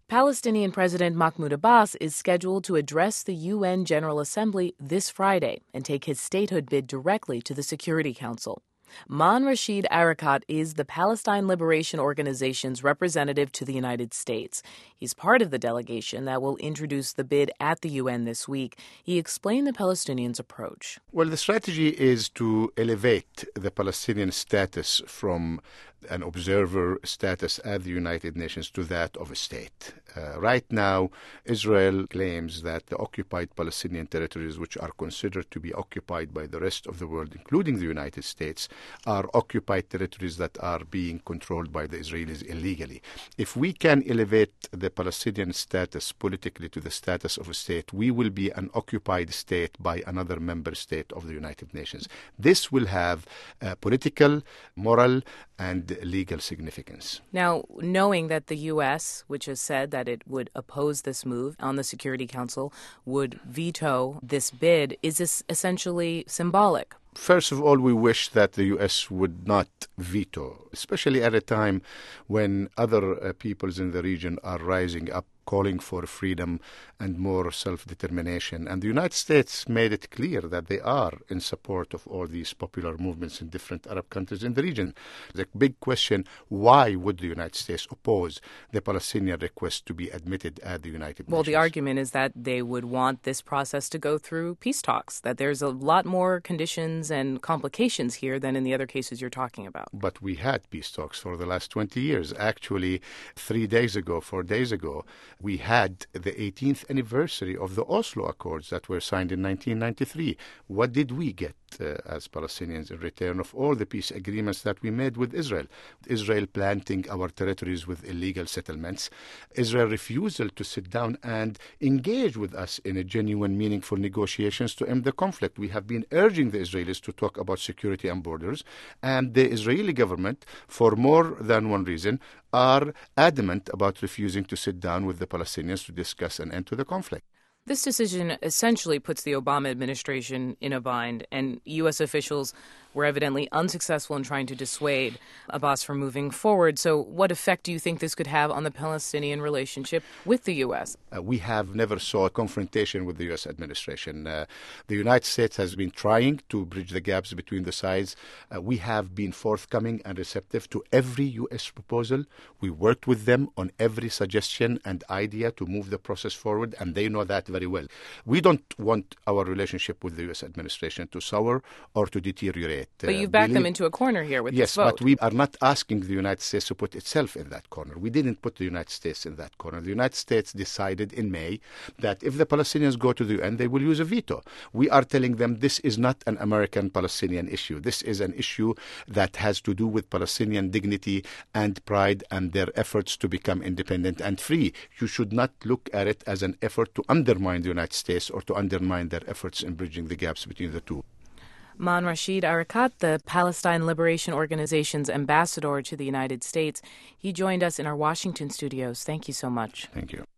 Palestinian President Mahmoud Abbas is scheduled to address the UN General Assembly this Friday and take his statehood bid directly to the Security Council. Maan Rashid Arakat is the Palestine Liberation Organization's representative to the United States. He's part of the delegation that will introduce the bid at the UN this week. He explained the Palestinians' approach. Well, the strategy is to elevate the Palestinian status from an observer status at the United Nations to that of a state. Right now, Israel claims that the occupied Palestinian territories, which are considered to be occupied by the rest of the world, including the United States, are occupied territories that are being controlled by the Israelis illegally. If we can elevate the Palestinian status politically to the status of a state, we will be an occupied state by another member state of the United Nations. This will have political, moral, and legal significance. Now, knowing that the U.S., which has said that it would oppose this move on the Security Council, would veto this bid, is this essentially symbolic? First of all, we wish that the U.S. would not veto, especially at a time when other peoples in the region are rising up, calling for freedom and more self-determination. And the United States made it clear that they are in support of all these popular movements in different Arab countries in the region. The big question, why would the United States oppose the Palestinian request to be admitted at the United Nations? Well, the argument is that they would want this process to go through peace talks, that there's a lot more conditions and complications here than in the other cases you're talking about. But we had peace talks for the last 20 years. Actually, 4 days ago, we had the 18th anniversary of the Oslo Accords that were signed in 1993. What did we get as Palestinians in return of all the peace agreements that we made with Israel? Israel planting our territories with illegal settlements. Israel refusal to sit down and engage with us in a genuine, meaningful negotiations to end the conflict. We have been urging the Israelis to talk about security and borders, and the Israeli government, for more than one reason, are adamant about refusing to sit down with the Palestinians to discuss an end to the conflict. This decision essentially puts the Obama administration in a bind, and U.S. officials were evidently unsuccessful in trying to dissuade Abbas from moving forward. So what effect do you think this could have on the Palestinian relationship with the U.S.? We have never sought confrontation with the U.S. administration. The United States has been trying to bridge the gaps between the sides. We have been forthcoming and receptive to every U.S. proposal. We worked with them on every suggestion and idea to move the process forward, and they know that very well. We don't want our relationship with the U.S. administration to sour or to deteriorate. But you've backed them into a corner here with this vote. Yes, but we are not asking the United States to put itself in that corner. We didn't put the United States in that corner. The United States decided in May that if the Palestinians go to the UN, they will use a veto. We are telling them this is not an American-Palestinian issue. This is an issue that has to do with Palestinian dignity and pride and their efforts to become independent and free. You should not look at it as an effort to undermine the United States or to undermine their efforts in bridging the gaps between the two. Maan Rashid Arakat, the Palestine Liberation Organization's ambassador to the United States, he joined us in our Washington studios. Thank you so much. Thank you.